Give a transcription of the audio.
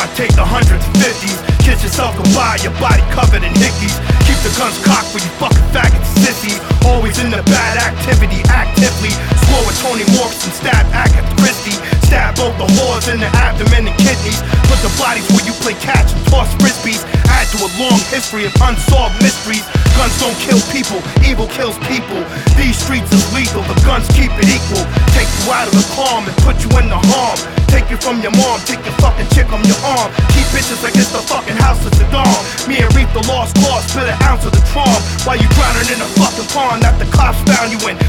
I take the hundreds and fifties. Kiss yourself goodbye, your body covered in hickeys. Keep the guns cocked for you fucking faggots, sissy. Always in the bad activity, actively. Score with Tony Morrison, stab Agatha Christie. Stab both the whores in the abdomen and kidneys. Put the bodies where you play catch and toss frisbees. Add to a long history of unsolved mysteries. Guns don't kill people, evil kills people. These streets is lethal, the guns keep it equal. Take you out of the calm and put you in the harm. Take you from your mom, take your fucking chick on your arm. Keep bitches like it's the fucking house of Saddam. Me and Reef the lost cause, spit an ounce of the charm. While you drowning in a fucking pond that the cops found you in.